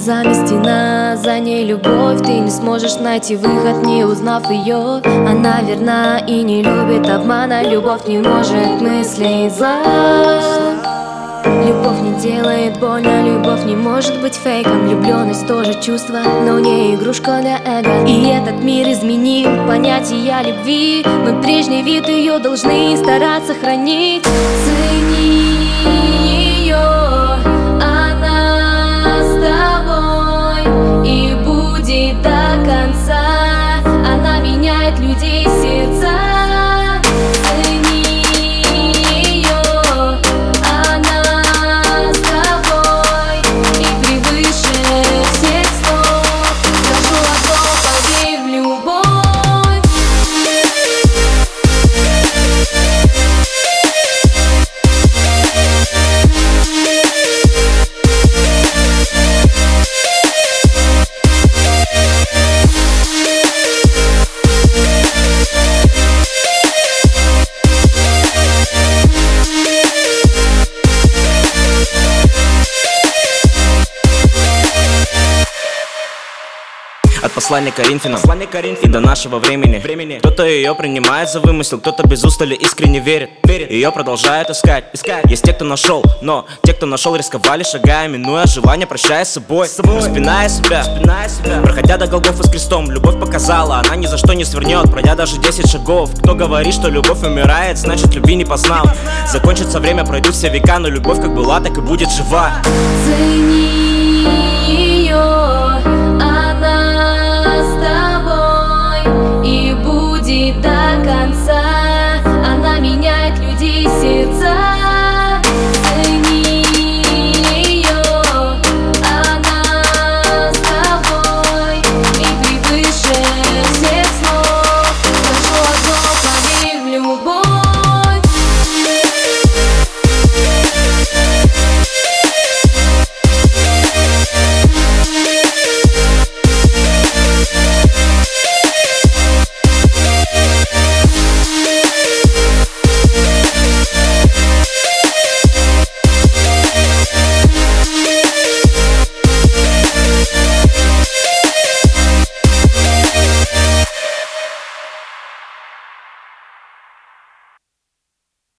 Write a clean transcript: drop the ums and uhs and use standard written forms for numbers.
заместена, за ней любовь. Ты не сможешь найти выход, не узнав ее. Она верна и не любит обмана. Любовь не может мыслей зла. Любовь не делает больно, любовь не может быть фейком. Влюбленность тоже чувство, но не игрушка для эго. И этот мир изменил понятия любви, но прежний вид ее должны стараться хранить. Цени ее, она с тобой и будет до конца. Она меняет людей сердца. От послания Коринфянам и до нашего времени. Кто-то ее принимает за вымысел, кто-то без устали искренне верит. Ее продолжают искать. Есть те, кто нашел, но те, кто нашел, рисковали, шагая, минуя желание, прощаясь с собой, распиная себя, проходя до Голгофы с крестом. Любовь показала, она ни за что не свернет, пройдя даже 10 шагов. Кто говорит, что любовь умирает, значит любви не познал. Закончится время, пройдут все века, но любовь как была, так и будет жива. Цени ее.